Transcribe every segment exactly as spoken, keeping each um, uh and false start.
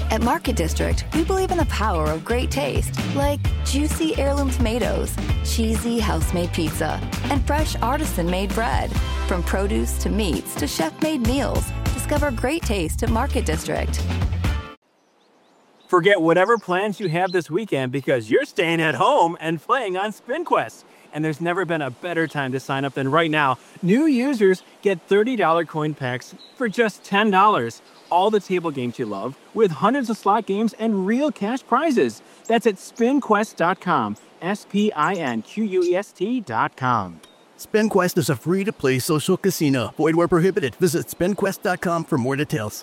At Market District, we believe in the power of great taste, like juicy heirloom tomatoes, cheesy house-made pizza, and fresh artisan-made bread. From produce to meats to chef-made meals, discover great taste at Market District. Forget whatever plans you have this weekend because you're staying at home and playing on SpinQuest. And there's never been a better time to sign up than right now. New users get thirty dollars coin packs for just ten dollars. All the table games you love with hundreds of slot games and real cash prizes. That's at spin quest dot com. S P I N Q U E S T dot com. SpinQuest is a free-to-play social casino. Void where prohibited. Visit spin quest dot com for more details.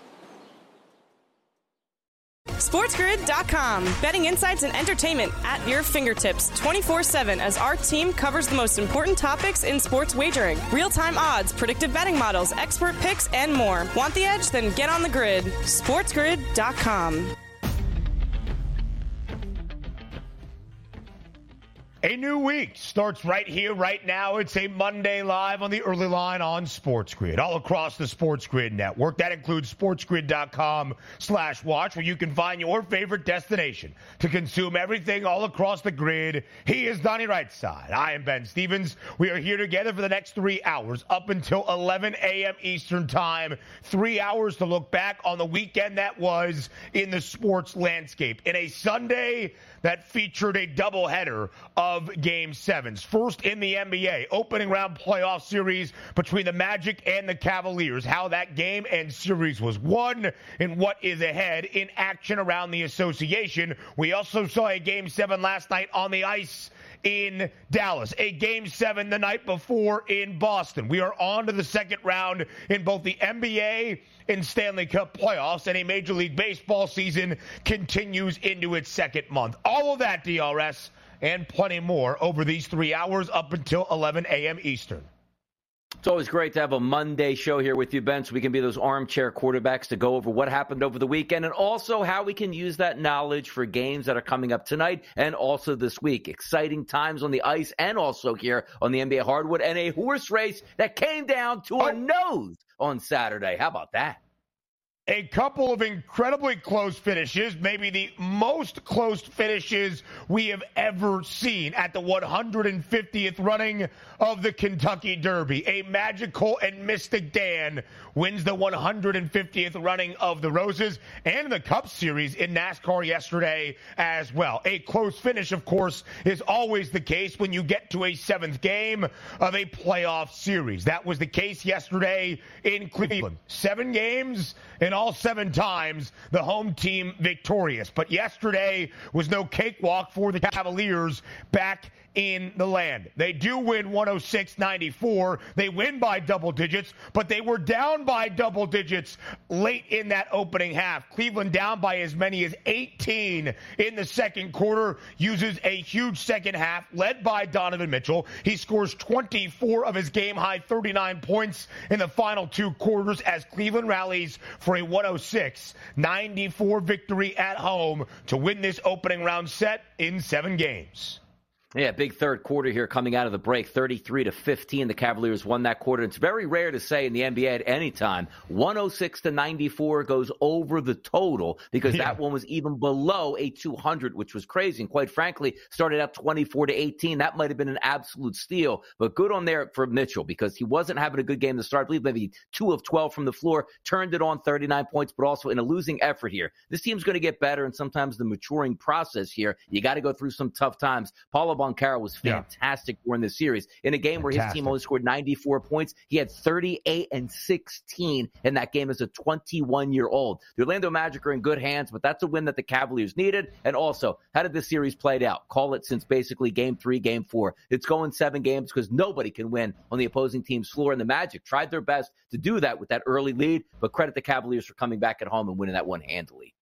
SportsGrid dot com. Betting insights and entertainment at your fingertips twenty-four seven as our team covers the most important topics in sports wagering. Real-time odds, predictive betting models, expert picks, and more. Want the edge? Then get on the grid. SportsGrid dot com. A new week starts right here, right now. It's a Monday live on the early line on Sports Grid, all across the Sports Grid network. That includes sportsgrid dot com slash watch, where you can find your favorite destination to consume everything all across the grid. He is Donnie Rightside. I am Ben Stevens. We are here together for the next three hours up until eleven a.m. Eastern time. Three hours to look back on the weekend that was in the sports landscape. In a Sunday that featured a doubleheader of Game sevens. First in the N B A, opening round playoff series between the Magic and the Cavaliers. How that game and series was won and what is ahead in action around the association. We also saw a Game seven last night on the ice in Dallas, a Game seven the night before in Boston. We are on to the second round in both the N B A and Stanley Cup playoffs, and a Major League Baseball season continues into its second month. All of that, D R S, and plenty more over these three hours up until eleven a.m. Eastern. It's always great to have a Monday show here with you, Ben, so we can be those armchair quarterbacks to go over what happened over the weekend and also how we can use that knowledge for games that are coming up tonight and also this week. Exciting times on the ice and also here on the N B A hardwood, and a horse race that came down to a nose on Saturday. How about that? A couple of incredibly close finishes, maybe the most close finishes we have ever seen at the one hundred fiftieth running of the Kentucky Derby. A magical and mystic Dan wins the one hundred fiftieth running of the Roses and the Cup Series in NASCAR yesterday as well. A close finish, of course, is always the case when you get to a seventh game of a playoff series. That was the case yesterday in Cleveland. Seven games and all seven times the home team victorious. But yesterday was no cakewalk for the Cavaliers back in the land. They do win one oh six ninety-four. They win by double digits, but they were down by double digits late in that opening half. Cleveland down by as many as eighteen in the second quarter, uses a huge second half led by Donovan Mitchell. He scores twenty-four of his game-high thirty-nine points in the final two quarters as Cleveland rallies for a one oh six ninety-four victory at home to win this opening round set in seven games. Yeah, big third quarter here coming out of the break, thirty-three to fifteen. The Cavaliers won that quarter. It's very rare to say in the N B A at any time. one oh six to ninety-four goes over the total because yeah. that one was even below a two hundred, which was crazy. And quite frankly, started out twenty-four to eighteen. That might have been an absolute steal, but good on there for Mitchell because he wasn't having a good game to start. I believe maybe two of twelve from the floor, turned it on thirty-nine points, but also in a losing effort here. This team's going to get better, and sometimes the maturing process here, you got to go through some tough times. Paulo Banchero was fantastic yeah. during this series. In a game fantastic. where his team only scored ninety-four points, he had thirty-eight and sixteen in that game as a twenty-one-year-old. The Orlando Magic are in good hands, but that's a win that the Cavaliers needed. And also, how did this series play out? Call it since basically game three, game four. It's going seven games because nobody can win on the opposing team's floor. And the Magic tried their best to do that with that early lead, but credit the Cavaliers for coming back at home and winning that one handily.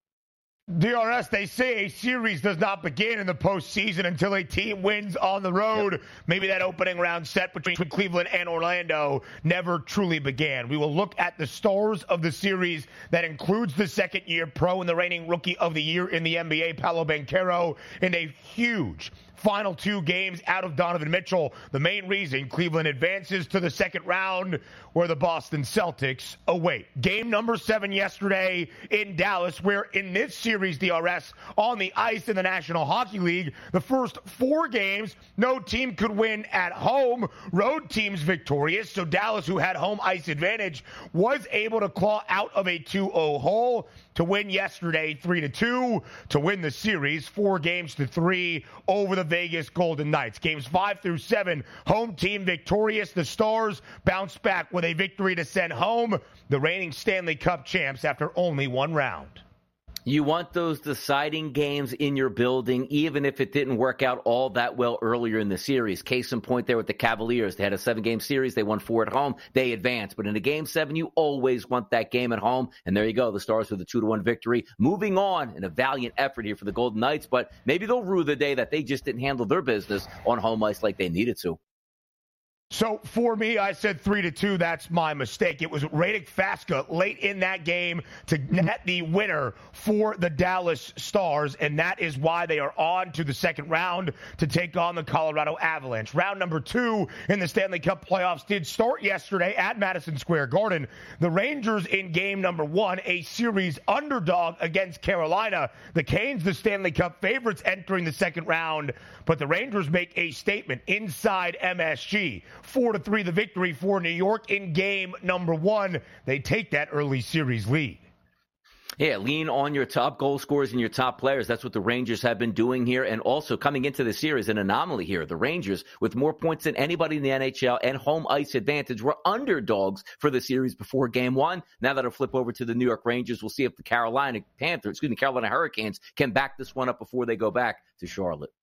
D R S, they say a series does not begin in the postseason until a team wins on the road. Yep. Maybe that opening round set between Cleveland and Orlando never truly began. We will look at the stars of the series that includes the second-year pro and the reigning rookie of the year in the N B A, Paolo Banchero, in a huge final two games out of Donovan Mitchell. The main reason Cleveland advances to the second round where the Boston Celtics await. Game number seven yesterday in Dallas, where in this series, series, D R S, on the ice in the National Hockey League. The first four games, no team could win at home. Road teams victorious. So Dallas, who had home ice advantage, was able to claw out of a two oh hole to win yesterday three to two to win the series four games to three over the Vegas Golden Knights. Games five through seven, home team victorious. The Stars bounced back with a victory to send home the reigning Stanley Cup champs after only one round. You want those deciding games in your building, even if it didn't work out all that well earlier in the series. Case in point there with the Cavaliers. They had a seven-game series. They won four at home. They advanced. But in a game seven, you always want that game at home. And there you go. The Stars with a two to one victory. Moving on in a valiant effort here for the Golden Knights. But maybe they'll rue the day that they just didn't handle their business on home ice like they needed to. So for me, I said three to two. That's my mistake. It was Radek Faksa late in that game to net the winner for the Dallas Stars, and that is why they are on to the second round to take on the Colorado Avalanche. Round number two in the Stanley Cup playoffs did start yesterday at Madison Square Garden. The Rangers in game number one, a series underdog against Carolina. The Canes, the Stanley Cup favorites, entering the second round, but the Rangers make a statement inside M S G. Four to three, the victory for New York in game number one. They take that early series lead. Yeah, lean on your top goal scorers and your top players. That's what the Rangers have been doing here. And also coming into the series, an anomaly here. The Rangers, with more points than anybody in the N H L and home ice advantage, were underdogs for the series before game one. Now that'll flip over to the New York Rangers. We'll see if the Carolina Panthers, excuse me, Carolina Hurricanes can back this one up before they go back to Charlotte.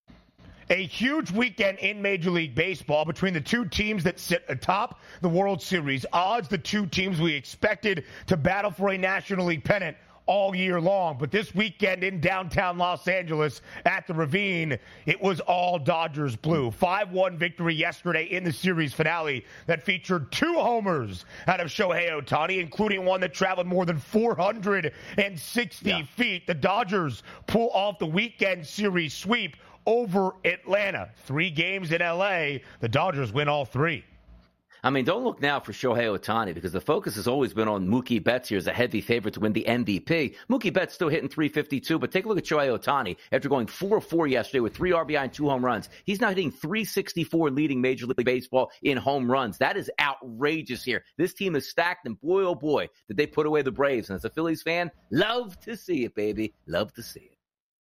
A huge weekend in Major League Baseball between the two teams that sit atop the World Series odds, the two teams we expected to battle for a National League pennant all year long. But this weekend in downtown Los Angeles at the Ravine, it was all Dodgers blue. five one victory yesterday in the series finale that featured two homers out of Shohei Ohtani, including one that traveled more than four hundred sixty yeah. feet. The Dodgers pull off the weekend series sweep over Atlanta. Three games in L A. The Dodgers win all three. I mean, don't look now for Shohei Ohtani because the focus has always been on Mookie Betts here as a heavy favorite to win the M V P. Mookie Betts still hitting three fifty-two, but take a look at Shohei Ohtani. After going four four yesterday with three R B I and two home runs, he's now hitting three sixty-four, leading Major League Baseball in home runs. That is outrageous here. This team is stacked, and boy, oh boy, did they put away the Braves. And as a Phillies fan, love to see it, baby. Love to see it.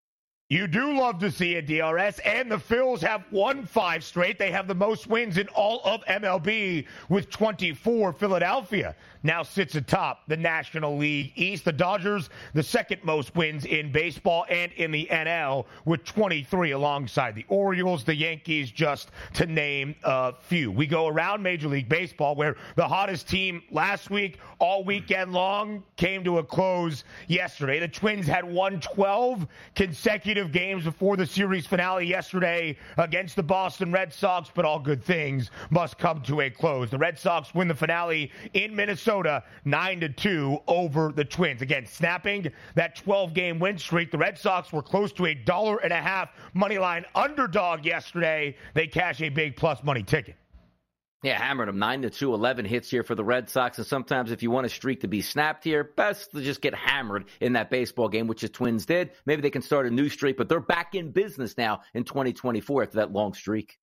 You do love to see it, D R S, and the Phils have won five straight. They have the most wins in all of M L B with twenty-four. Philadelphia now sits atop the National League East. The Dodgers, the second most wins in baseball and in the N L with twenty-three alongside the Orioles, the Yankees, just to name a few. We go around Major League Baseball where the hottest team last week, all weekend long, came to a close yesterday. The Twins had won twelve consecutive games before the series finale yesterday against the Boston Red Sox, but all good things must come to a close. The Red Sox win the finale in Minnesota nine to two over the Twins. Again, snapping that twelve-game win streak. The Red Sox were close to a dollar and a half money line underdog yesterday. They cash a big plus money ticket. Yeah, hammered them nine to two, eleven hits here for the Red Sox. And sometimes if you want a streak to be snapped here, best to just get hammered in that baseball game, which the Twins did. Maybe they can start a new streak, but they're back in business now in twenty twenty-four after that long streak.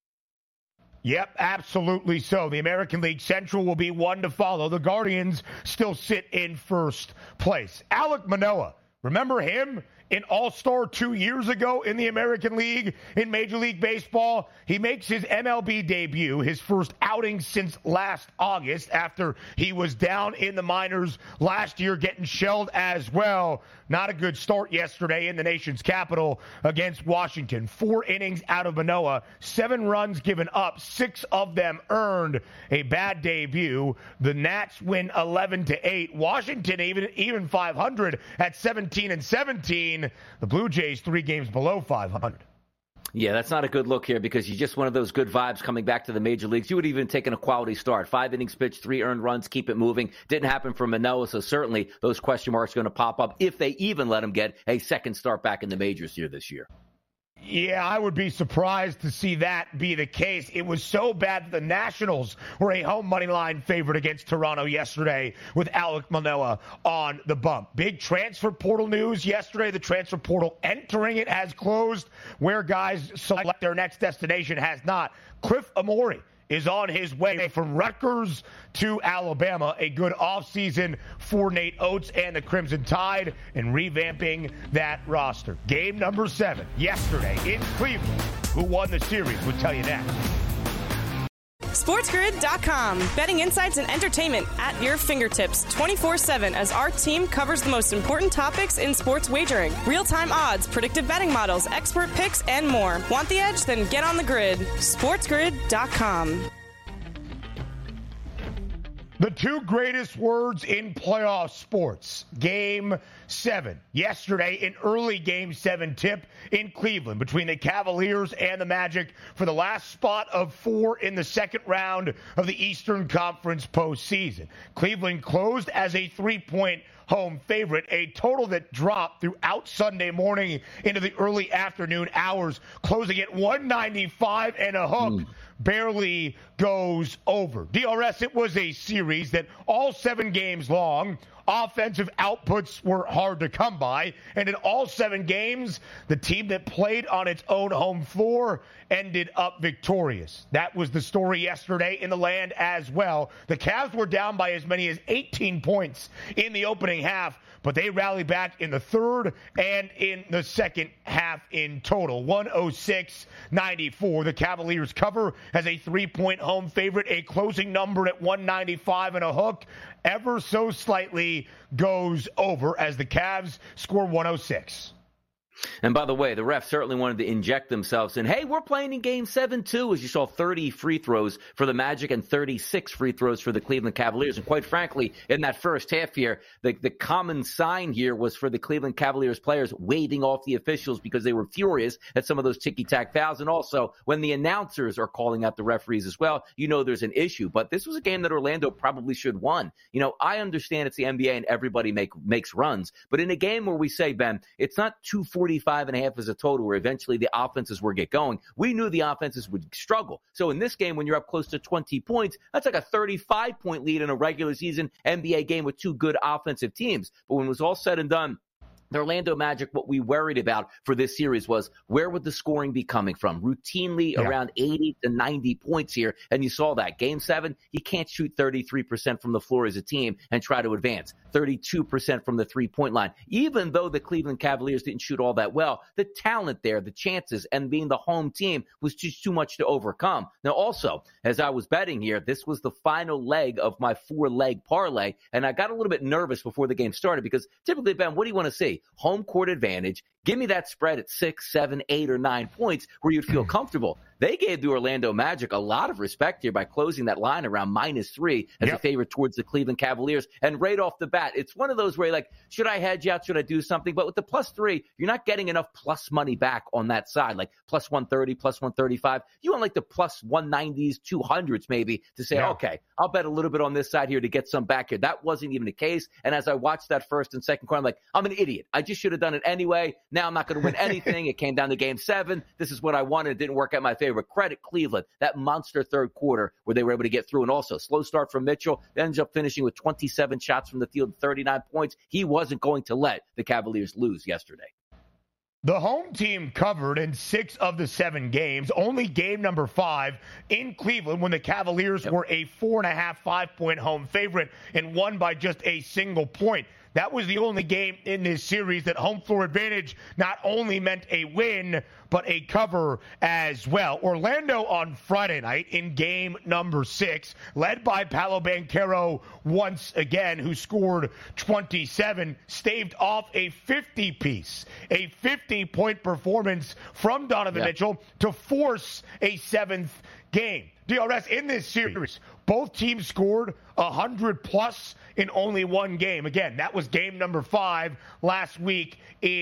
Yep, absolutely so. The American League Central will be one to follow. The Guardians still sit in first place. Alek Manoah, remember him? An all-star two years ago in the American League in Major League Baseball. He makes his M L B debut, his first outing since last August after he was down in the minors last year getting shelled as well. Not a good start yesterday in the nation's capital against Washington. Four innings out of Manoah, seven runs given up, six of them earned. A bad debut. The Nats win eleven to eight. Washington even even five hundred at seventeen and seventeen. The Blue Jays three games below five hundred. Yeah, that's not a good look here because you're just one of those good vibes coming back to the major leagues. You would even taken a quality start. Five innings pitched, three earned runs, keep it moving. Didn't happen for Manoah, so certainly those question marks are going to pop up if they even let him get a second start back in the majors here this year. Yeah, I would be surprised to see that be the case. It was so bad that the Nationals were a home money line favorite against Toronto yesterday with Alek Manoah on the bump. Big transfer portal news yesterday. The transfer portal entering it has closed. Where guys select their next destination has not. Cliff Amore is on his way from Rutgers to Alabama. A good offseason for Nate Oates and the Crimson Tide and revamping that roster. Game number seven yesterday in Cleveland. Who won the series? We'll tell you next. SportsGrid dot com. Betting insights and entertainment at your fingertips twenty-four seven as our team covers the most important topics in sports wagering. Real-time odds, predictive betting models, expert picks, and more. Want the edge? Then get on the grid. SportsGrid dot com. The two greatest words in playoff sports. Game seven. Yesterday, an early Game seven tip in Cleveland between the Cavaliers and the Magic for the last spot of four in the second round of the Eastern Conference postseason. Cleveland closed as a three-point home favorite, a total that dropped throughout Sunday morning into the early afternoon hours, closing at one ninety-five and a hook. Mm. Barely goes over. D R S, it was a series that all seven games long, offensive outputs were hard to come by. And in all seven games, the team that played on its own home floor ended up victorious. That was the story yesterday in the land as well. The Cavs were down by as many as eighteen points in the opening half, but they rallied back in the third and in the second half in total. one oh six ninety-four. The Cavaliers cover as a three-point home favorite, a closing number at one ninety-five and a hook. Ever so slightly goes over as the Cavs score one oh six. And by the way, the refs certainly wanted to inject themselves in, hey, we're playing in Game seven too, as you saw thirty free throws for the Magic and thirty-six free throws for the Cleveland Cavaliers. And quite frankly, in that first half here, the, the common sign here was for the Cleveland Cavaliers players waving off the officials because they were furious at some of those ticky-tack fouls. And also, when the announcers are calling out the referees as well, you know there's an issue. But this was a game that Orlando probably should have won. You know, I understand it's the N B A and everybody make, makes runs. But in a game where we say, Ben, it's not two forty-five and a half as a total where eventually the offenses will get going. We knew the offenses would struggle. So in this game, when you're up close to twenty points, that's like a thirty-five point lead in a regular season N B A game with two good offensive teams. But when it was all said and done, the Orlando Magic, what we worried about for this series was where would the scoring be coming from? Routinely yeah. around eighty to ninety points here, and you saw that. Game seven, you can't shoot thirty-three percent from the floor as a team and try to advance. thirty-two percent from the three-point line. Even though the Cleveland Cavaliers didn't shoot all that well, the talent there, the chances, and being the home team was just too much to overcome. Now also, as I was betting here, this was the final leg of my four-leg parlay, and I got a little bit nervous before the game started because typically, Ben, what do you want to see? Home court advantage. Give me that spread at six, seven, eight, or nine points where you'd feel comfortable. They gave the Orlando Magic a lot of respect here by closing that line around minus three as yep. a favorite towards the Cleveland Cavaliers. And right off the bat, it's one of those where you're like, should I hedge out? Should I do something? But with the plus three, you're not getting enough plus money back on that side, like plus one thirty, plus one thirty-five. You want like the plus one nineties, two hundreds maybe to say, yeah. okay, I'll bet a little bit on this side here to get some back here. That wasn't even the case. And as I watched that first and second quarter, I'm like, I'm an idiot. I just should have done it anyway. Now I'm not going to win anything. It came down to game seven. This is what I wanted. It didn't work out my favor. Credit Cleveland, that monster third quarter where they were able to get through. And also, slow start from Mitchell. Ends up finishing with twenty-seven shots from the field, thirty-nine points. He wasn't going to let the Cavaliers lose yesterday. The home team covered in six of the seven games, only game number five in Cleveland when the Cavaliers yep. were a four and a half, five point home favorite and won by just a single point. That was the only game in this series that home floor advantage not only meant a win, but a cover as well. Orlando on Friday night in game number six, led by Paolo Banchero once again, who scored twenty-seven, staved off a fifty-piece, a fifty-point performance from Donovan yeah. Mitchell to force a seventh game. D R S, in this series, both teams scored one hundred plus in only one game. Again, that was game number five last week in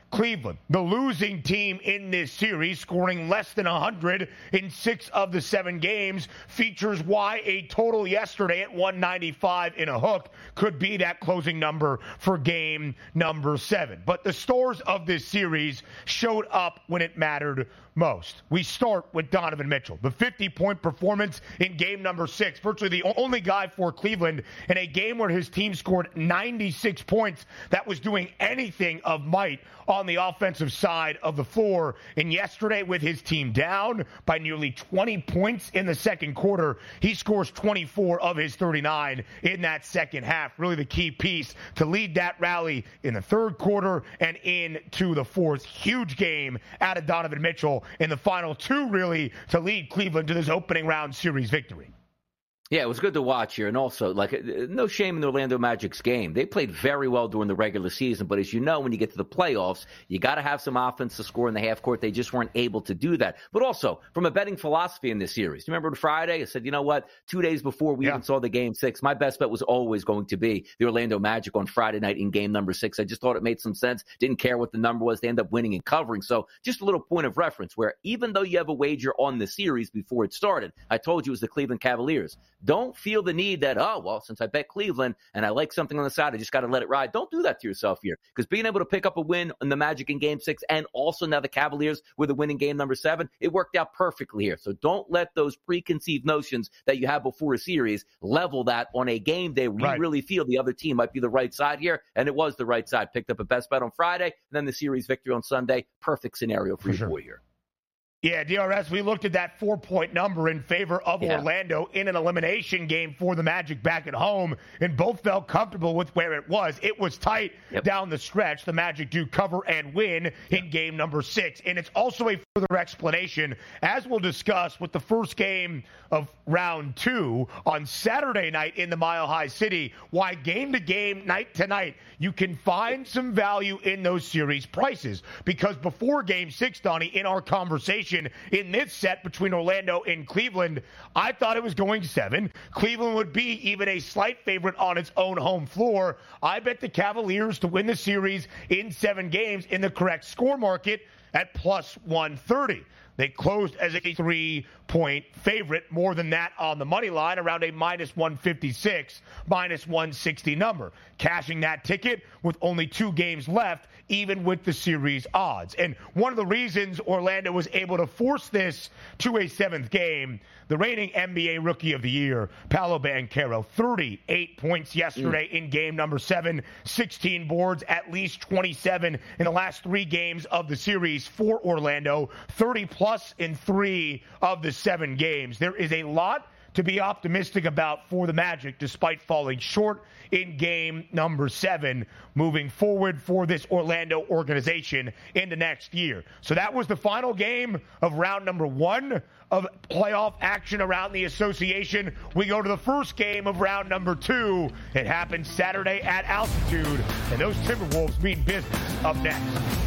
Cleveland, the losing team in this series, scoring less than one hundred in six of the seven games, features why a total yesterday at one ninety-five in a hook could be that closing number for game number seven. But the stars of this series showed up when it mattered most. We start with Donovan Mitchell. The fifty-point performance in game number six, virtually the only guy for Cleveland in a game where his team scored ninety-six points that was doing anything of might on the offensive side of the floor. And yesterday, with his team down by nearly twenty points in the second quarter, he scores twenty-four of his thirty-nine in that second half. Really the key piece to lead that rally in the third quarter and into the fourth. Huge game out of Donovan Mitchell in the final two, really, to lead Cleveland to this opening round series victory. Yeah, it was good to watch here. And also, like, no shame in the Orlando Magic's game. They played very well during the regular season. But as you know, when you get to the playoffs, you got to have some offense to score in the half court. They just weren't able to do that. But also, from a betting philosophy in this series, you remember Friday? I said, you know what? Two days before we yeah. even saw the game six, my best bet was always going to be the Orlando Magic on Friday night in game number six. I just thought it made some sense. Didn't care what the number was. They end up winning and covering. So just a little point of reference where even though you have a wager on the series before it started, I told you it was the Cleveland Cavaliers. Don't feel the need that, oh, well, since I bet Cleveland and I like something on the side, I just got to let it ride. Don't do that to yourself here, because being able to pick up a win in the Magic in game six and also now the Cavaliers with a win in game number seven, it worked out perfectly here. So don't let those preconceived notions that you have before a series level that on a game day where right. you really feel the other team might be the right side here. And it was the right side. Picked up a best bet on Friday and then the series victory on Sunday. Perfect scenario for, for your sure. boy here. Yeah, D R S, we looked at that four-point number in favor of yeah. Orlando in an elimination game for the Magic back at home, and both felt comfortable with where it was. It was tight yep. down the stretch. The Magic do cover and win in game number six, and it's also a further explanation, as we'll discuss with the first game of round two on Saturday night in the Mile High City, why game-to-game, night-to-night, you can find some value in those series prices. Because before game six, Donnie, in our conversation, in this set between Orlando and Cleveland, I thought it was going seven. Cleveland would be even a slight favorite on its own home floor. I bet the Cavaliers to win the series in seven games in the correct score market at plus one thirty. They closed as a three-point favorite, more than that on the money line, around a minus one fifty-six, minus one sixty number. Cashing that ticket with only two games left, even with the series odds. And one of the reasons Orlando was able to force this to a seventh game, the reigning N B A Rookie of the Year, Paolo Banchero, thirty-eight points yesterday mm. in game number seven, sixteen boards, at least twenty-seven in the last three games of the series for Orlando, thirty plus in three of the seven games. There is a lot to be optimistic about for the Magic, despite falling short in game number seven, moving forward for this Orlando organization in the next year. So that was the final game of round number one of playoff action around the association. We go to the first game of round number two. It happened Saturday at altitude, and those Timberwolves mean business up next.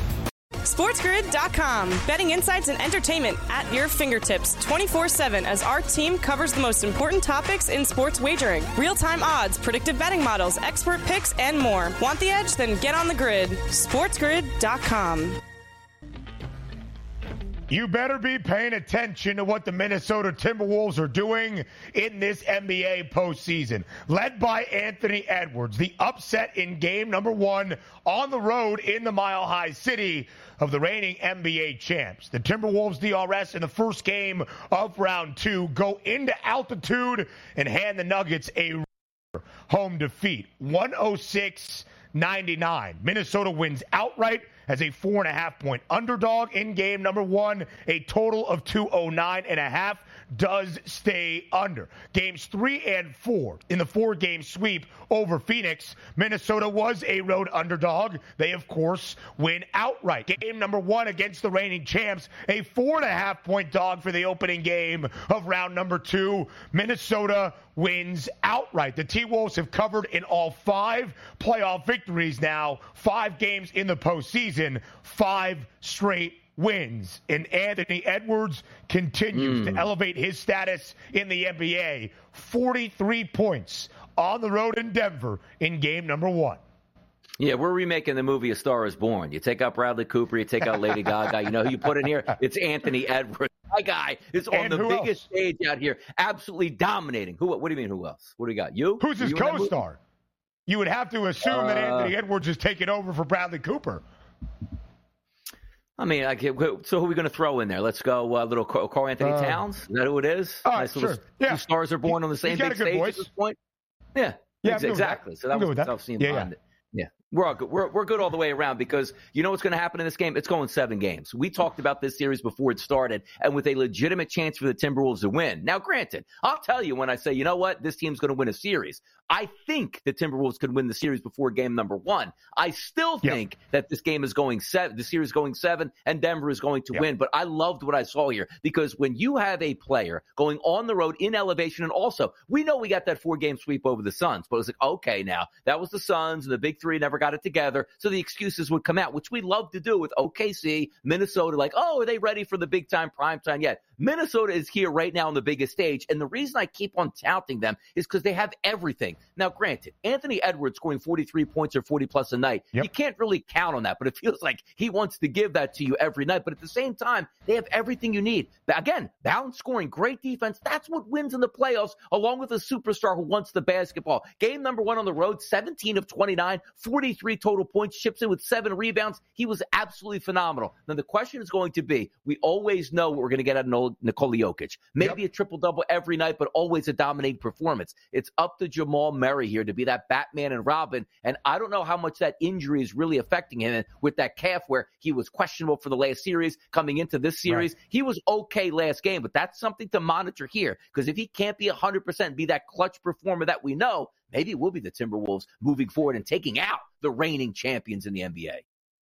SportsGrid dot com. Betting insights and entertainment at your fingertips twenty-four seven as our team covers the most important topics in sports wagering. Real-time odds, predictive betting models, expert picks, and more. Want the edge? Then get on the grid. SportsGrid dot com. You better be paying attention to what the Minnesota Timberwolves are doing in this N B A postseason. Led by Anthony Edwards, the upset in game number one on the road in the Mile High City of the reigning N B A champs. The Timberwolves D R S in the first game of round two go into altitude and hand the Nuggets a home defeat, one oh six ninety-nine. Minnesota wins outright as a four and a half point underdog in game number one. A total of two oh nine and a half does stay under. Games three and four in the four-game sweep over Phoenix, Minnesota was a road underdog. They, of course, win outright. Game number one against the reigning champs, a four and a half point dog for the opening game of round number two. Minnesota wins outright. The T-Wolves have covered in all five playoff victories now, five games in the postseason, five straight wins. And Anthony Edwards continues mm. to elevate his status in the N B A. forty-three points on the road in Denver in game number one. Yeah, we're remaking the movie A Star Is Born. You take out Bradley Cooper, you take out Lady Gaga. You know who you put in here? It's Anthony Edwards. My guy is on And the who biggest else? stage out here, absolutely dominating. Who? What do you mean, who else? What do you got? You? Who's his You in that movie? co-star? You would have to assume that Uh, Anthony Edwards is taking over for Bradley Cooper. I mean, I get, so who are we going to throw in there? Let's go uh, little Carl Anthony Uh, Towns. Is that who it is? all right, nice little sure. Yeah. Two stars are born on the same He's got big a good stage voice. at this point. Yeah, Yeah, I'm ex- good with that. exactly. So that I'm good was with the that. tough scene Yeah, behind yeah. it. Yeah, we're all good. We're, we're good all the way around because you know what's going to happen in this game? It's going seven games. We talked about this series before it started, and with a legitimate chance for the Timberwolves to win. Now, granted, I'll tell you when I say, you know what, this team's going to win a series. I think the Timberwolves could win the series before game number one. I still Yep. think that this game is going seven, the series is going seven, and Denver is going to Yep. win. But I loved what I saw here because when you have a player going on the road in elevation, and also we know we got that four-game sweep over the Suns, but it's like, okay, now that was the Suns and the Big Three never got it together, so the excuses would come out, which we love to do with O K C, Minnesota. Like, oh, are they ready for the big time, prime time yet? Minnesota is here right now on the biggest stage, and the reason I keep on touting them is because they have everything. Now, granted, Anthony Edwards scoring forty-three points or forty plus a night, Yep. you can't really count on that, but it feels like he wants to give that to you every night. But at the same time, they have everything you need. But again, balanced scoring, great defense. That's what wins in the playoffs, along with a superstar who wants the basketball. Game number one on the road, seventeen of twenty-nine, forty-three total points, chips in with seven rebounds. He was absolutely phenomenal. Now, the question is going to be, we always know what we're going to get out of Nikola Jokic. Maybe Yep. a triple-double every night, but always a dominating performance. It's up to Jamal Murray here to be that Batman and Robin, and I don't know how much that injury is really affecting him with that calf where he was questionable for the last series. Coming into this series, Right. he was okay last game, but that's something to monitor here because if he can't be one hundred percent, be that clutch performer that we know, maybe it will be the Timberwolves moving forward and taking out the reigning champions in the N B A.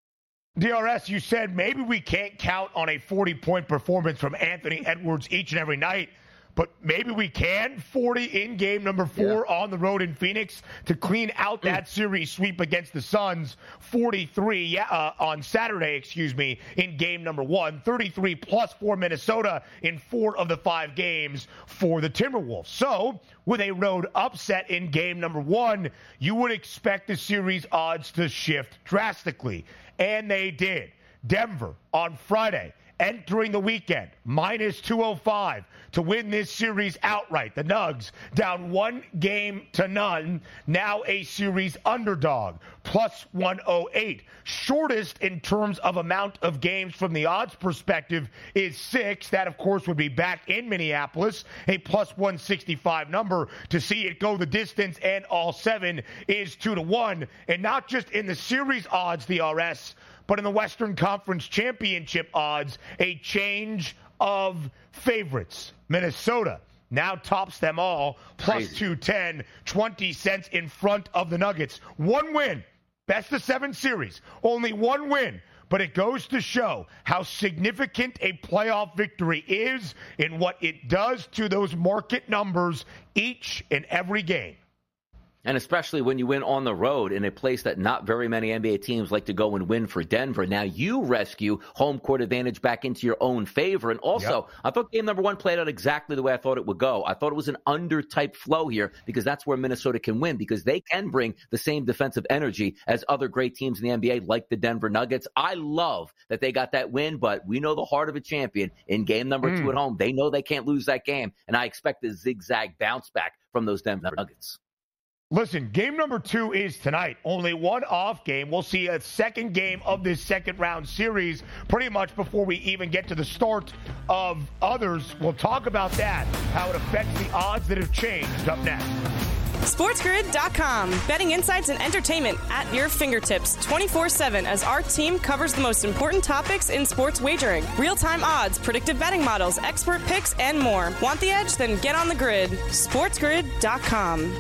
D R S, you said maybe we can't count on a forty-point performance from Anthony Edwards each and every night, but maybe we can. forty in game number four on the road in Phoenix to clean out that series sweep against the Suns. forty-three yeah, uh, on Saturday, excuse me, in game number one. thirty-three plus for Minnesota in four of the five games for the Timberwolves. So, with a road upset in game number one, you would expect the series odds to shift drastically. And they did. Denver on Friday, entering the weekend, minus two oh five to win this series outright. The Nugs down one game to none, now a series underdog, plus one oh eight. Shortest in terms of amount of games from the odds perspective is six. That, of course, would be back in Minneapolis, a plus one sixty-five number. To see it go the distance and all seven is two to one. And not just in the series odds, the R S, but in the Western Conference Championship odds, a change of favorites. Minnesota now tops them all, plus Crazy. two ten, twenty cents in front of the Nuggets. One win, best of seven series, only one win, but it goes to show how significant a playoff victory is and what it does to those market numbers each and every game. And especially when you win on the road in a place that not very many N B A teams like to go and win for Denver. Now you rescue home court advantage back into your own favor. And also, yep. I thought game number one played out exactly the way I thought it would go. I thought it was an under-type flow here because that's where Minnesota can win because they can bring the same defensive energy as other great teams in the N B A like the Denver Nuggets. I love that they got that win, but we know the heart of a champion in game number mm. two at home. They know they can't lose that game, and I expect a zigzag bounce back from those Denver Nuggets. Listen, game number two is tonight. Only one off game. We'll see a second game of this second round series pretty much before we even get to the start of others. We'll talk about that, how it affects the odds that have changed up next. SportsGrid dot com. Betting insights and entertainment at your fingertips twenty-four seven as our team covers the most important topics in sports wagering. Real-time odds, predictive betting models, expert picks, and more. Want the edge? Then get on the grid. SportsGrid dot com.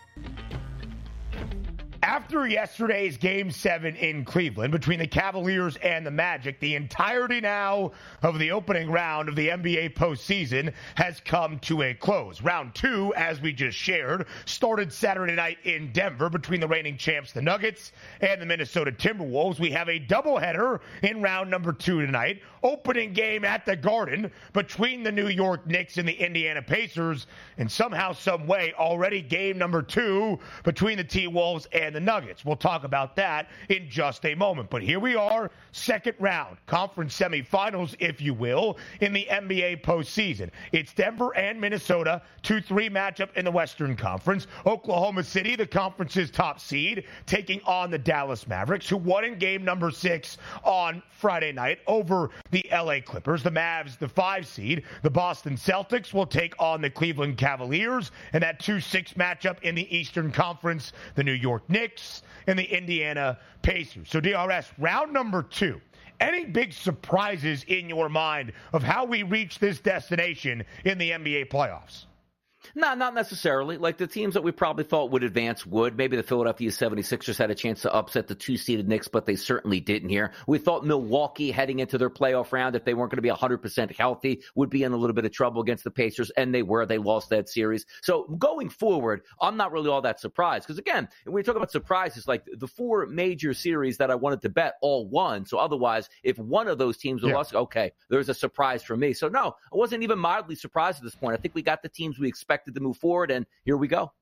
After yesterday's Game seven in Cleveland between the Cavaliers and the Magic, the entirety now of the opening round of the N B A postseason has come to a close. Round two, as we just shared, started Saturday night in Denver between the reigning champs, the Nuggets, and the Minnesota Timberwolves. We have a doubleheader in round number two tonight. Opening game at the Garden between the New York Knicks and the Indiana Pacers. And somehow, some way, already game number two between the T-Wolves and the Nuggets. We'll talk about that in just a moment. But here we are, second round, conference semifinals, if you will, in the N B A postseason. It's Denver and Minnesota, two three matchup in the Western Conference. Oklahoma City, the conference's top seed, taking on the Dallas Mavericks, who won in game number six on Friday night over the L A Clippers. The Mavs, the five seed. The Boston Celtics will take on the Cleveland Cavaliers. And that two six matchup in the Eastern Conference, the New York Knicks and the Indiana Pacers. So D R S, round number two. Any big surprises in your mind of how we reach this destination in the N B A playoffs? No, not necessarily. Like the teams that we probably thought would advance would. Maybe the Philadelphia seventy-sixers had a chance to upset the two-seeded Knicks, but they certainly didn't here. We thought Milwaukee, heading into their playoff round, if they weren't going to be one hundred percent healthy, would be in a little bit of trouble against the Pacers, and they were. They lost that series. So going forward, I'm not really all that surprised. Because, again, when we talk about surprises, like the four major series that I wanted to bet all won. So otherwise, if one of those teams yeah. lost, okay, there's a surprise for me. So, no, I wasn't even mildly surprised at this point. I think we got the teams we expected to move forward, and here we go.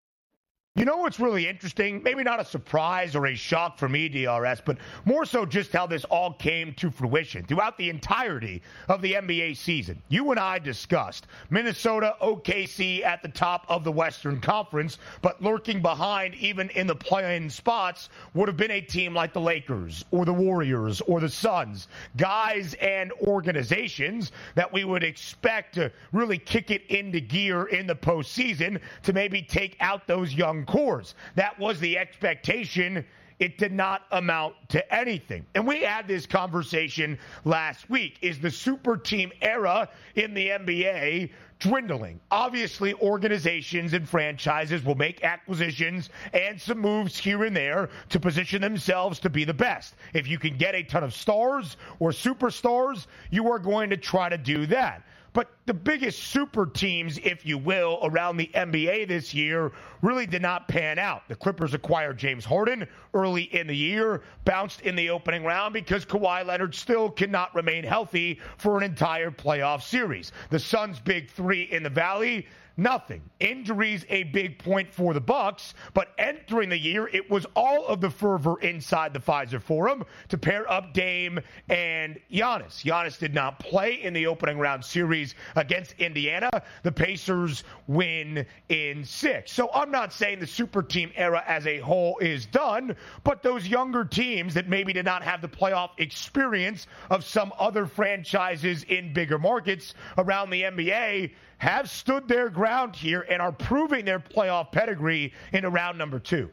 You know what's really interesting? Maybe not a surprise or a shock for me, D R S, but more so just how this all came to fruition throughout the entirety of the N B A season. You and I discussed Minnesota, O K C at the top of the Western Conference, but lurking behind even in the play-in spots would have been a team like the Lakers or the Warriors or the Suns, guys and organizations that we would expect to really kick it into gear in the postseason to maybe take out those young cores. That was the expectation. It did not amount to anything. And we had this conversation last week. Is the super team era in the N B A dwindling? Obviously, organizations and franchises will make acquisitions and some moves here and there to position themselves to be the best. If you can get a ton of stars or superstars, you are going to try to do that. But the biggest super teams, if you will, around the N B A this year really did not pan out. The Clippers acquired James Harden early in the year, bounced in the opening round because Kawhi Leonard still cannot remain healthy for an entire playoff series. The Suns' big three in the Valley, nothing. Injuries a big point for the Bucks, but entering the year, it was all of the fervor inside the Pfizer Forum to pair up Dame and Giannis. Giannis did not play in the opening round series against Indiana. The Pacers win in six. So I'm not saying the super team era as a whole is done, but those younger teams that maybe did not have the playoff experience of some other franchises in bigger markets around the N B A have stood their ground here and are proving their playoff pedigree in round number two.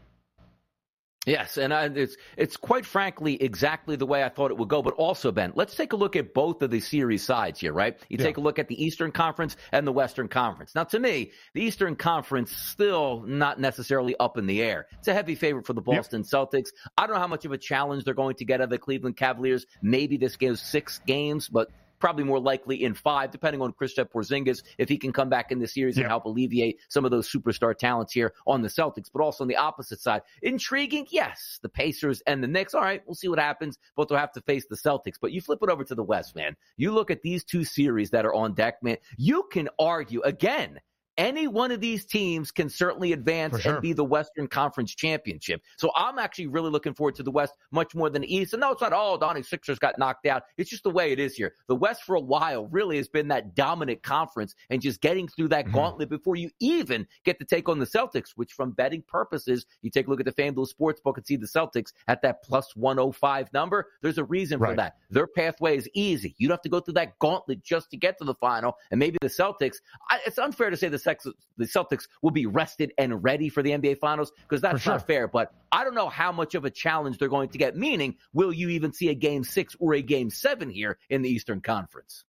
Yes, and I, it's it's quite frankly exactly the way I thought it would go. But also, Ben, let's take a look at both of the series sides here, right? You yeah. take a look at the Eastern Conference and the Western Conference. Now, to me, the Eastern Conference still not necessarily up in the air. It's a heavy favorite for the Boston yep. Celtics. I don't know how much of a challenge they're going to get out of the Cleveland Cavaliers. Maybe this gives six games, but probably more likely in five, depending on Kristaps Porzingis, if he can come back in the series yeah. and help alleviate some of those superstar talents here on the Celtics. But also on the opposite side, intriguing, yes, the Pacers and the Knicks. All right, we'll see what happens. Both will have to face the Celtics. But you flip it over to the West, man. You look at these two series that are on deck, man. You can argue, again, any one of these teams can certainly advance sure. and be the Western Conference championship. So I'm actually really looking forward to the West much more than the East. And no, it's not, oh, Donnie Sixers got knocked out. It's just the way it is here. The West for a while really has been that dominant conference and just getting through that mm-hmm. gauntlet before you even get to take on the Celtics, which from betting purposes, you take a look at the FanDuel Sportsbook and see the Celtics at that plus one oh five number. There's a reason right. for that. Their pathway is easy. You don't have to go through that gauntlet just to get to the final. And maybe the Celtics, I, it's unfair to say the the Celtics will be rested and ready for the N B A Finals because that's sure. not fair. But I don't know how much of a challenge they're going to get, meaning will you even see a game six or a game seven here in the Eastern Conference?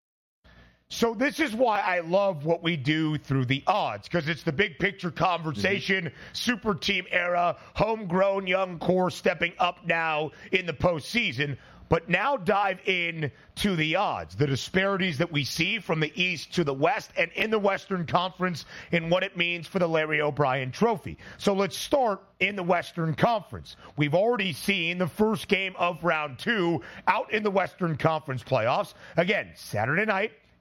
So this is why I love what we do through the odds, because it's the big picture conversation, mm-hmm. super team era, homegrown young core stepping up now in the postseason. But now dive in to the odds, the disparities that we see from the East to the West and in the Western Conference and what it means for the Larry O'Brien Trophy. So let's start in the Western Conference. We've already seen the first game of round two out in the Western Conference playoffs. Again, Saturday night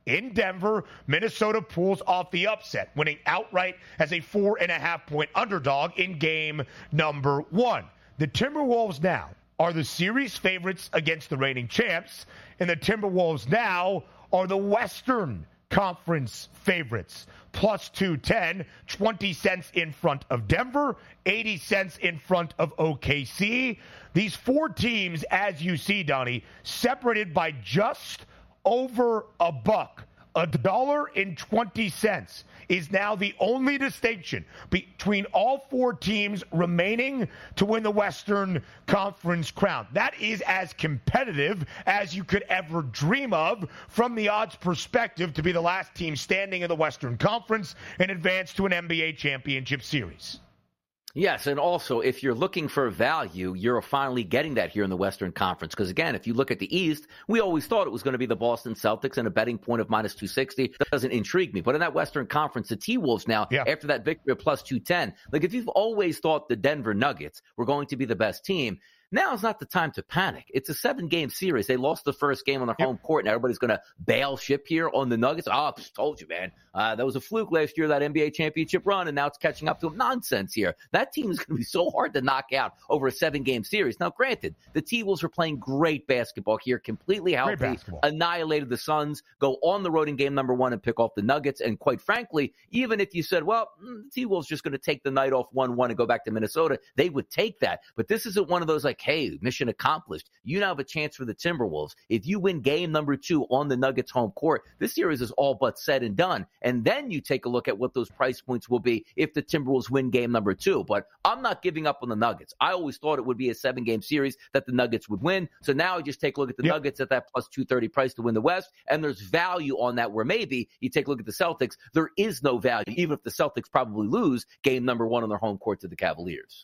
In Denver, Minnesota pulls off the upset, winning outright as a four and a half point underdog in game number one. The Timberwolves now are the series favorites against the reigning champs, and the Timberwolves now are the Western Conference favorites. Plus two ten, twenty cents in front of Denver, eighty cents in front of O K C. These four teams, as you see, Donnie, separated by just over a buck. A dollar and twenty cents is now the only distinction between all four teams remaining to win the Western Conference crown. That is as competitive as you could ever dream of from the odds perspective to be the last team standing in the Western Conference and advance to an N B A championship series. Yes, and also, if you're looking for value, you're finally getting that here in the Western Conference. Because, again, if you look at the East, we always thought it was going to be the Boston Celtics and a betting point of minus two sixty. That doesn't intrigue me. But in that Western Conference, the T-Wolves now, yeah. after that victory of plus two ten, like if you've always thought the Denver Nuggets were going to be the best team, now is not the time to panic. It's a seven-game series. They lost the first game on their yep. home court, and everybody's going to bail ship here on the Nuggets. Oh, I told you, man. Uh, that was a fluke last year, that N B A championship run, and now it's catching up to them. Nonsense here. That team is going to be so hard to knock out over a seven-game series. Now, granted, the T-Wolves are playing great basketball here, completely healthy, annihilated the Suns, go on the road in game number one and pick off the Nuggets. And quite frankly, even if you said, well, the T-Wolves just going to take the night off one one and go back to Minnesota, they would take that. But this isn't one of those like, hey, mission accomplished. You now have a chance for the Timberwolves. If you win game number two on the Nuggets home court, this series is all but said and done. And then you take a look at what those price points will be if the Timberwolves win game number two. But I'm not giving up on the Nuggets. I always thought it would be a seven-game series that the Nuggets would win. So now I just take a look at the yep. Nuggets at that plus two thirty price to win the West, and there's value on that where maybe you take a look at the Celtics. There is no value, even if the Celtics probably lose game number one on their home court to the Cavaliers.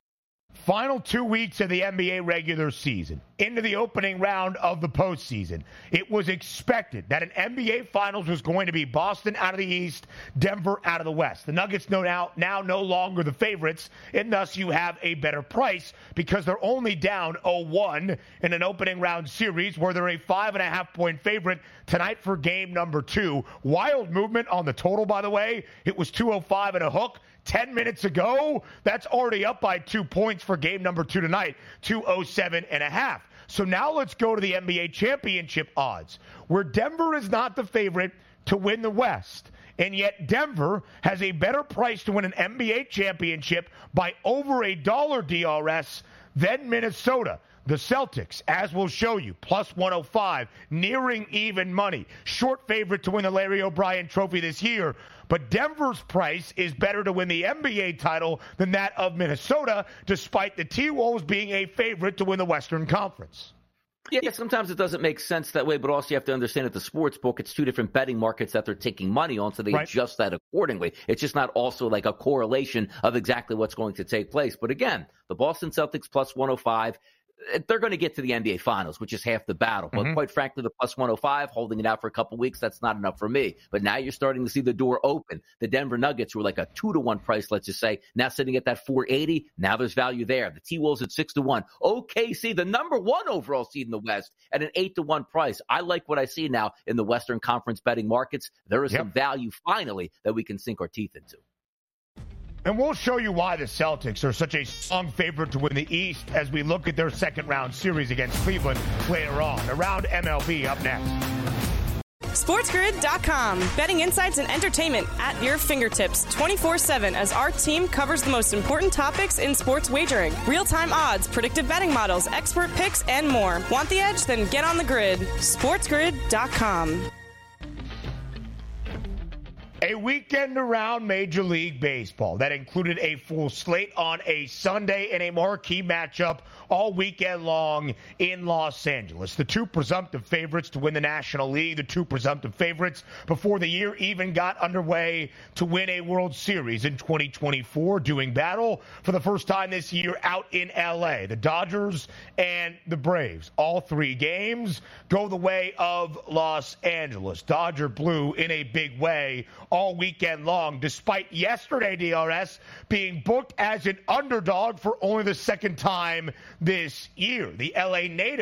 Final two weeks of the N B A regular season, into the opening round of the postseason. It was expected that an N B A Finals was going to be Boston out of the East, Denver out of the West. The Nuggets no now, now no longer the favorites, and thus you have a better price because they're only down oh one in an opening round series where they're a five and a half point favorite tonight for game number two. Wild movement on the total, by the way. It was two oh five and a hook. Ten minutes ago, that's already up by two points for game number two tonight, two oh seven and a half. So now let's go to the N B A championship odds, where Denver is not the favorite to win the West. And yet Denver has a better price to win an N B A championship by over a dollar D R S than Minnesota. The Celtics, as we'll show you, plus one oh five, nearing even money. Short favorite to win the Larry O'Brien Trophy this year. But Denver's price is better to win the N B A title than that of Minnesota, despite the T-Wolves being a favorite to win the Western Conference. Yeah, sometimes it doesn't make sense that way, but also you have to understand at the sports book, it's two different betting markets that they're taking money on, so they right. adjust that accordingly. It's just not also like a correlation of exactly what's going to take place. But again, the Boston Celtics plus one oh five, they're going to get to the N B A Finals, which is half the battle. But mm-hmm. quite frankly, the plus one oh five, holding it out for a couple weeks, that's not enough for me. But now you're starting to see the door open. The Denver Nuggets were like a two to one price, let's just say, now sitting at that four eighty. Now there's value there. The T-Wolves at six to one. O K C, the number one overall seed in the West, at an eight to one price. I like what I see now in the Western Conference betting markets. There is yep. some value finally that we can sink our teeth into. And we'll show you why the Celtics are such a strong favorite to win the East as we look at their second round series against Cleveland later on. Around M L B up next. SportsGrid dot com. Betting insights and entertainment at your fingertips twenty-four seven as our team covers the most important topics in sports wagering. Real-time odds, predictive betting models, expert picks, and more. Want the edge? Then get on the grid. SportsGrid dot com. A weekend around Major League Baseball that included a full slate on a Sunday and a marquee matchup all weekend long in Los Angeles. The two presumptive favorites to win the National League, the two presumptive favorites before the year even got underway to win a World Series in twenty twenty-four, doing battle for the first time this year out in L A. The Dodgers and the Braves. All three games go the way of Los Angeles. Dodger blue in a big way all weekend long, despite yesterday, D R S, being booked as an underdog for only the second time this year. The L A native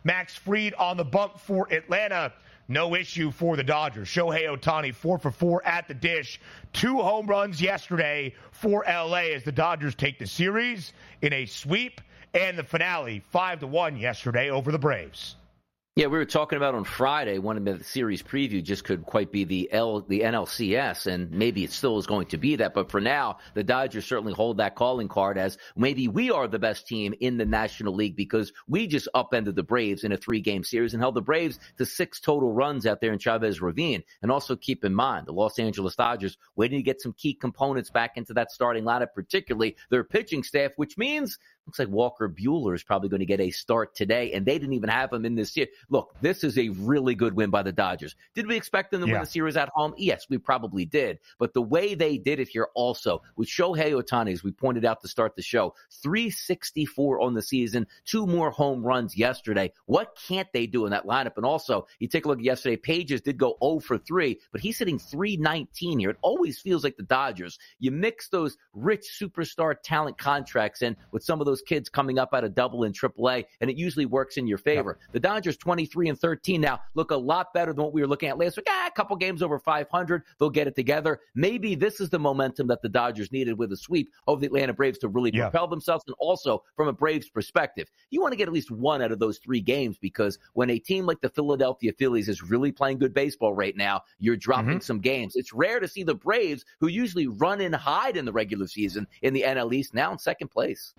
Max Fried on the bump for Atlanta. No issue for the Dodgers. Shohei Ohtani, four for four at the dish. Two home runs yesterday for L A as the Dodgers take the series in a sweep, and the finale, five to one yesterday over the Braves. Yeah, we were talking about on Friday, one of the series preview just could quite be the L, the N L C S, and maybe it still is going to be that. But for now, the Dodgers certainly hold that calling card as maybe we are the best team in the National League because we just upended the Braves in a three-game series and held the Braves to six total runs out there in Chavez Ravine. And also keep in mind, the Los Angeles Dodgers waiting to get some key components back into that starting lineup, particularly their pitching staff, which means looks like Walker Buehler is probably going to get a start today, and they didn't even have him in this year. Look, this is a really good win by the Dodgers. Did we expect them to yeah. win the series at home? Yes, we probably did. But the way they did it here also, with Shohei Ohtani, as we pointed out to start the show, three sixty-four on the season, two more home runs yesterday. What can't they do in that lineup? And also, you take a look at yesterday, Pages did go oh for three, but he's hitting three nineteen here. It always feels like the Dodgers. You mix those rich superstar talent contracts in with some of those kids coming up out of double and triple A, and it usually works in your favor. Yep. The Dodgers twenty-three and thirteen now look a lot better than what we were looking at last week. Ah, a couple games over five hundred. They'll get it together. Maybe this is the momentum that the Dodgers needed with a sweep over the Atlanta Braves to really yeah. propel themselves. And also, from a Braves perspective, you want to get at least one out of those three games because when a team like the Philadelphia Phillies is really playing good baseball right now, you're dropping mm-hmm. some games. It's rare to see the Braves, who usually run and hide in the regular season in the N L East, now in second place.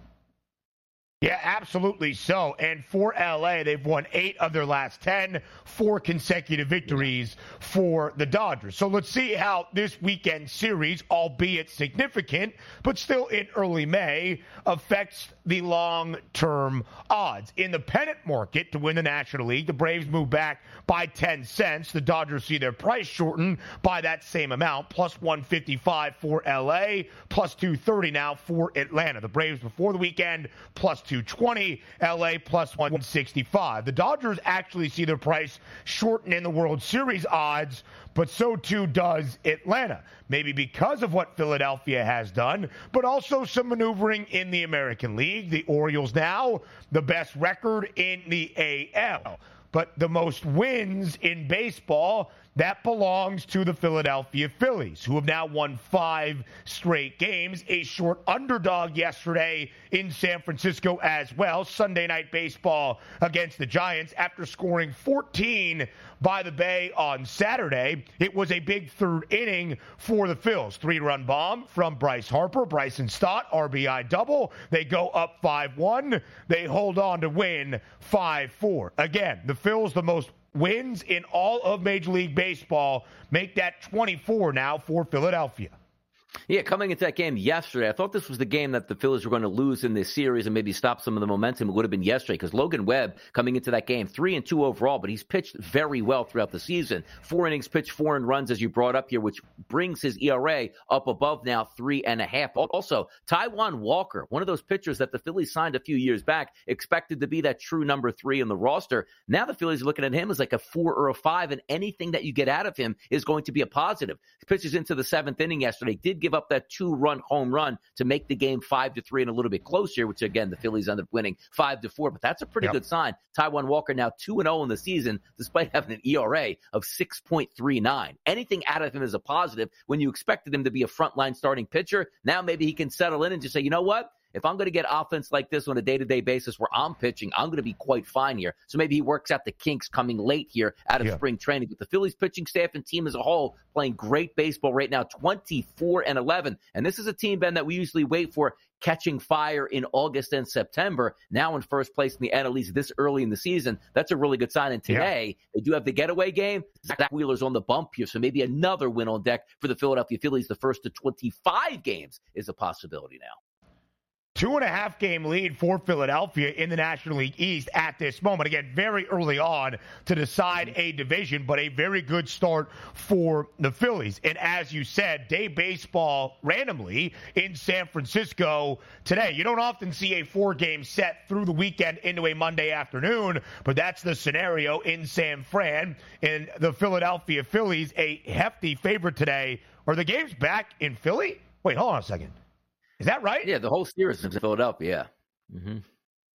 Yeah, absolutely so. And for L A, they've won eight of their last ten, four consecutive victories for the Dodgers. So let's see how this weekend series, albeit significant, but still in early May, affects the long-term odds. In the pennant market to win the National League, the Braves move back by ten cents. The Dodgers see their price shortened by that same amount, plus one fifty-five for L A, plus two thirty now for Atlanta. The Braves before the weekend, plus two twenty, L A plus one sixty-five. The Dodgers actually see their price shorten in the World Series odds, but so too does Atlanta. Maybe because of what Philadelphia has done, but also some maneuvering in the American League. The Orioles now the best record in the A L. But the most wins in baseball, that belongs to the Philadelphia Phillies, who have now won five straight games. A short underdog yesterday in San Francisco as well. Sunday night baseball against the Giants after scoring fourteen by the Bay on Saturday. It was a big third inning for the Phils. Three-run bomb from Bryce Harper. Bryson Stott, R B I double. They go up five one. They hold on to win five four. Again, the Phils, the most wins in all of Major League Baseball, make that twenty-four now for Philadelphia. Yeah, coming into that game yesterday, I thought this was the game that the Phillies were going to lose in this series and maybe stop some of the momentum. It would have been yesterday because Logan Webb coming into that game, three and two overall, but he's pitched very well throughout the season. Four innings pitched, four and runs, as you brought up here, which brings his E R A up above now three and a half. Also, Taijuan Walker, one of those pitchers that the Phillies signed a few years back, expected to be that true number three in the roster. Now the Phillies are looking at him as like a four or a five, and anything that you get out of him is going to be a positive. He pitches into the seventh inning yesterday, did give up that two-run home run to make the game five to three and a little bit closer, which again the Phillies ended up winning five to four. But that's a pretty yep. good sign. Taijuan Walker now two and zero in the season, despite having an E R A of six point three nine. Anything out of him is a positive. When you expected him to be a frontline starting pitcher, now maybe he can settle in and just say, you know what? If I'm going to get offense like this on a day-to-day basis where I'm pitching, I'm going to be quite fine here. So maybe he works out the kinks coming late here out of yeah. spring training. But the Phillies pitching staff and team as a whole playing great baseball right now, twenty-four and eleven. And this is a team, Ben, that we usually wait for catching fire in August and September. Now in first place in the N L East this early in the season. That's a really good sign. And today, yeah. they do have the getaway game. Zach Wheeler's on the bump here, so maybe another win on deck for the Philadelphia Phillies. The first to twenty-five games is a possibility now. Two and a half game lead for Philadelphia in the National League East at this moment. Again, very early on to decide a division, but a very good start for the Phillies. And as you said, day baseball randomly in San Francisco today. You don't often see a four-game set through the weekend into a Monday afternoon, but that's the scenario in San Fran. And the Philadelphia Phillies, a hefty favorite today. Are the games back in Philly? Wait, hold on a second. Is that right? Yeah, the whole series is in Philadelphia, yeah. Mm-hmm.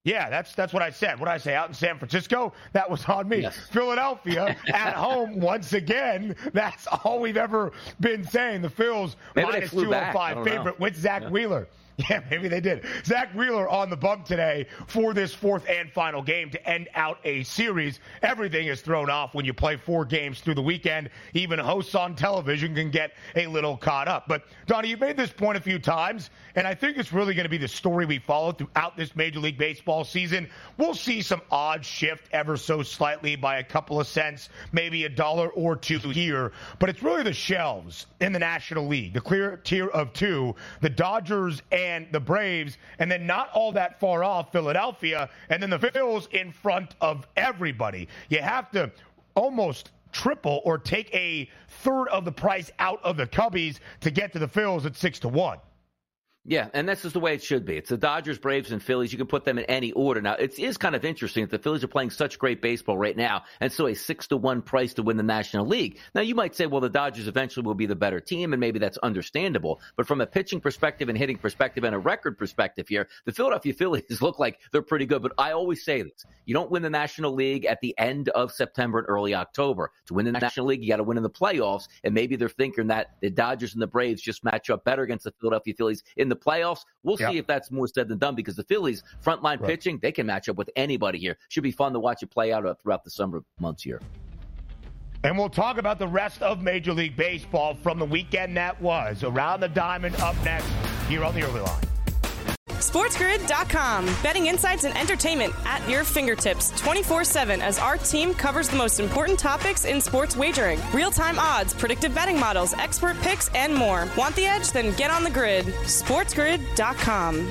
Yeah, that's that's what I said. What did I say? Out in San Francisco? That was on me. Yes. Philadelphia at home once again. That's all we've ever been saying. The Phils Maybe minus two oh five favorite know. with Zach yeah. Wheeler. Yeah, maybe they did. Zach Wheeler on the bump today for this fourth and final game to end out a series. Everything is thrown off when you play four games through the weekend. Even hosts on television can get a little caught up. But, Donnie, you've made this point a few times, and I think it's really going to be the story we follow throughout this Major League Baseball season. We'll see some odds shift ever so slightly by a couple of cents, maybe a dollar or two here. But it's really the shelves in the National League, the clear tier of two, the Dodgers and and the Braves, and then not all that far off, Philadelphia, and then the Phils in front of everybody. You have to almost triple or take a third of the price out of the Cubbies to get to the Phils at six to one. Yeah, and this is the way it should be. It's the Dodgers, Braves, and Phillies. You can put them in any order. Now, it is kind of interesting that the Phillies are playing such great baseball right now, and so a six to one price to win the National League. Now, you might say, well, the Dodgers eventually will be the better team, and maybe that's understandable. But from a pitching perspective and hitting perspective and a record perspective here, the Philadelphia Phillies look like they're pretty good. But I always say this. You don't win the National League at the end of September and early October. To win the National League, you got to win in the playoffs, and maybe they're thinking that the Dodgers and the Braves just match up better against the Philadelphia Phillies in the playoffs. We'll Yep. see if that's more said than done, because the Phillies frontline Right. pitching, they can match up with anybody here. Should be fun to watch it play out throughout the summer months here. And we'll talk about the rest of Major League Baseball from the weekend that was. Around the Diamond up next here on the Early Line. SportsGrid dot com. Betting insights and entertainment at your fingertips twenty-four seven as our team covers the most important topics in sports wagering. Real-time odds, predictive betting models, expert picks, and more. Want the edge? Then get on the grid. SportsGrid dot com.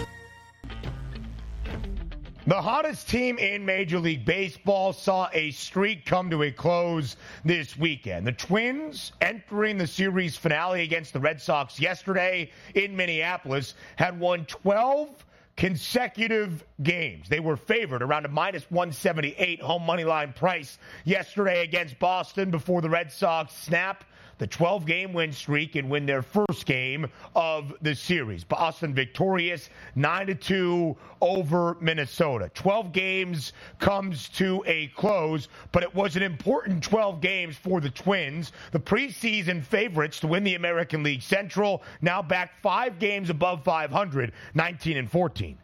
The hottest team in Major League Baseball saw a streak come to a close this weekend. The Twins, entering the series finale against the Red Sox yesterday in Minneapolis, had won twelve consecutive games. They were favored around a minus one seventy-eight home money line price yesterday against Boston before the Red Sox snap the twelve-game win streak and win their first game of the series. Boston victorious nine to two over Minnesota. twelve games comes to a close, but it was an important twelve games for the Twins, the preseason favorites to win the American League Central, now back five games above five hundred, nineteen and fourteen.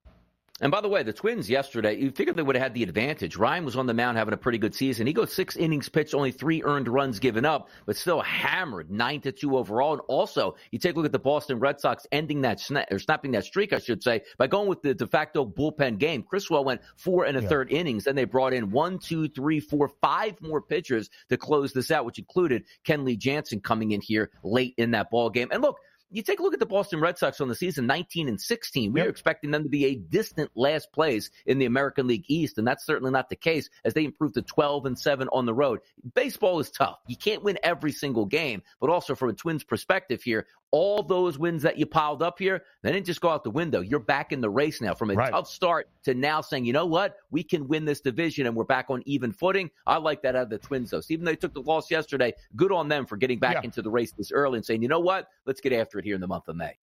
And by the way, the Twins yesterday, you figured they would have had the advantage. Ryan was on the mound having a pretty good season. He goes six innings pitched, only three earned runs given up, but still hammered nine to two overall. And also, you take a look at the Boston Red Sox ending that snap, or snapping that streak, I should say, by going with the de facto bullpen game. Criswell went four and a yeah. third innings. Then they brought in one, two, three, four, five more pitchers to close this out, which included Kenley Jansen coming in here late in that ball game. And look, you take a look at the Boston Red Sox on the season, nineteen and sixteen. We yep. were expecting them to be a distant last place in the American League East, and that's certainly not the case as they improved to twelve and seven on the road. Baseball is tough. You can't win every single game, but also from a Twins perspective here, all those wins that you piled up here, they didn't just go out the window. You're back in the race now from a right. tough start to now saying, you know what, we can win this division and we're back on even footing. I like that out of the Twins, though. So even though they took the loss yesterday, good on them for getting back yeah. into the race this early and saying, you know what, let's get after it here in the month of May.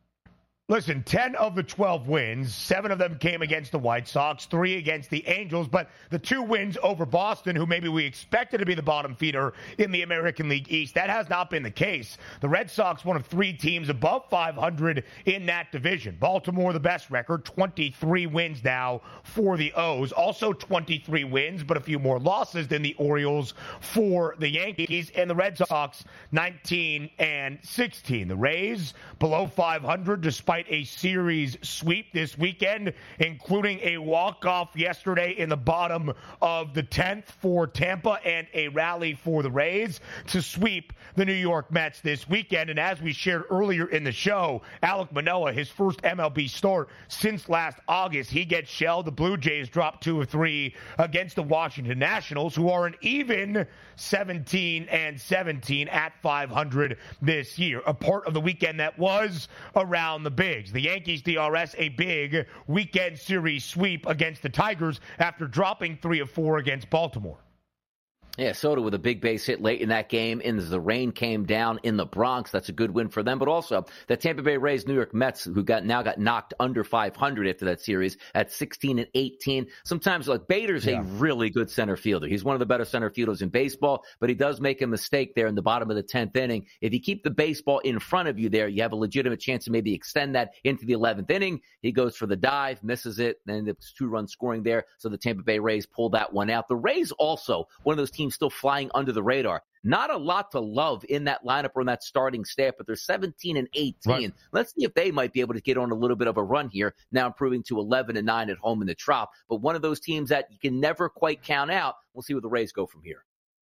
Listen, ten of the twelve wins, seven of them came against the White Sox, three against the Angels, but the two wins over Boston, who maybe we expected to be the bottom feeder in the American League East, that has not been the case. The Red Sox, one of three teams above five hundred in that division. Baltimore, the best record, twenty-three wins now for the O's. Also twenty-three wins, but a few more losses than the Orioles for the Yankees. And the Red Sox, nineteen and sixteen. The Rays, below five hundred, despite a series sweep this weekend, including a walk-off yesterday in the bottom of the tenth for Tampa and a rally for the Rays to sweep the New York Mets this weekend. And as we shared earlier in the show, Alek Manoah, his first M L B start since last August, he gets shelled. The Blue Jays drop two or three against the Washington Nationals, who are an even seventeen and seventeen at five hundred this year. A part of the weekend that was around the big. The Yankees D R S a big weekend series sweep against the Tigers after dropping three of four against Baltimore. Yeah, Soto with a big base hit late in that game, and as the rain came down in the Bronx, that's a good win for them. But also, the Tampa Bay Rays, New York Mets, who got now got knocked under five hundred after that series at sixteen and eighteen. Sometimes, like, Bader's yeah. a really good center fielder. He's one of the better center fielders in baseball, but he does make a mistake there in the bottom of the tenth inning. If you keep the baseball in front of you there, you have a legitimate chance to maybe extend that into the eleventh inning. He goes for the dive, misses it, and it's two-run scoring there. So the Tampa Bay Rays pulled that one out. The Rays also, one of those teams still flying under the radar. Not a lot to love in that lineup or in that starting staff, but they're seventeen and eighteen. Right. Let's see if they might be able to get on a little bit of a run here, now improving to eleven and nine at home in the Trop. But one of those teams that you can never quite count out. We'll see where the Rays go from here.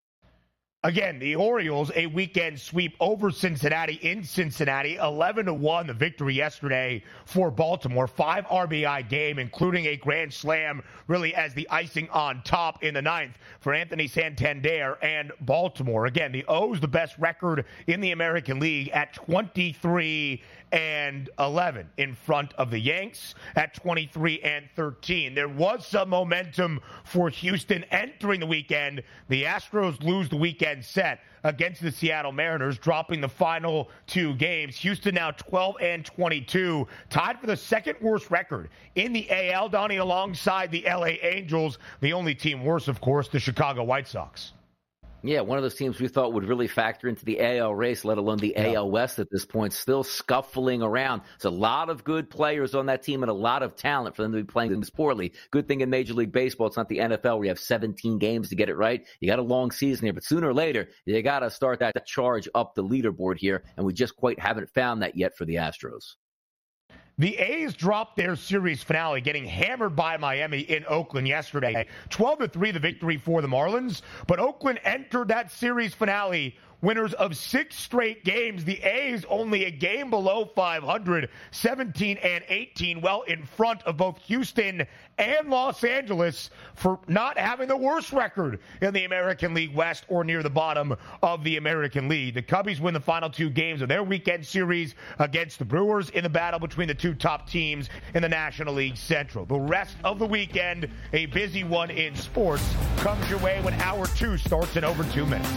Again, the Orioles, a weekend sweep over Cincinnati in Cincinnati, eleven to one, the victory yesterday for Baltimore. Five R B I game, including a grand slam, really as the icing on top in the ninth for Anthony Santander and Baltimore. Again, the O's, the best record in the American League at twenty-three and eleven in front of the Yanks at twenty-three and thirteen. There was some momentum for Houston entering the weekend. The Astros lose the weekend set against the Seattle Mariners, dropping the final two games. Houston now twelve and twenty-two, tied for the second worst record in the A L, Donnie, alongside the L A Angels. The only team worse, of course, the Chicago White Sox. Yeah, one of those teams we thought would really factor into the A L race, let alone the yeah. A L West at this point, still scuffling around. There's a lot of good players on that team and a lot of talent for them to be playing this poorly. Good thing in Major League Baseball, it's not the N F L where you have seventeen games to get it right. You got a long season here, but sooner or later, you got to start that charge up the leaderboard here, and we just quite haven't found that yet for the Astros. The A's dropped their series finale, getting hammered by Miami in Oakland yesterday. twelve to three, the victory for the Marlins. But Oakland entered that series finale winners of six straight games. The A's only a game below five hundred, seventeen and eighteen, well in front of both Houston and Los Angeles for not having the worst record in the American League West or near the bottom of the American League. The Cubbies win the final two games of their weekend series against the Brewers in the battle between the two top teams in the National League Central. The rest of the weekend, a busy one in sports, comes your way when hour two starts in over two minutes.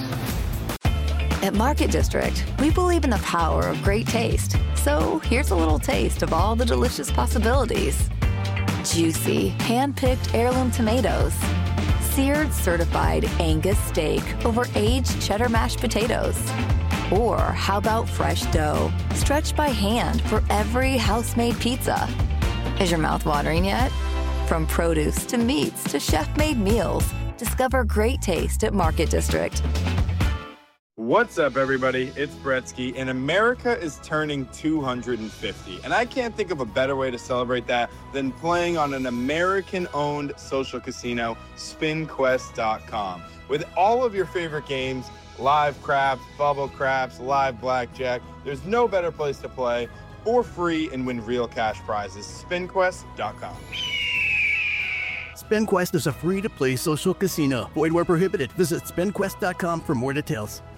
At Market District, we believe in the power of great taste. So here's a little taste of all the delicious possibilities. Juicy, hand-picked heirloom tomatoes. Seared certified Angus steak over aged cheddar mashed potatoes. Or how about fresh dough, stretched by hand for every house-made pizza. Is your mouth watering yet? From produce to meats to chef-made meals, discover great taste at Market District. What's up, everybody? It's Bretsky, and America is turning two hundred fifty. And I can't think of a better way to celebrate that than playing on an American-owned social casino, spin quest dot com. With all of your favorite games, live craps, bubble craps, live blackjack, there's no better place to play for free and win real cash prizes. spin quest dot com. SpinQuest is a free-to-play social casino. Void where prohibited. Visit spin quest dot com for more details.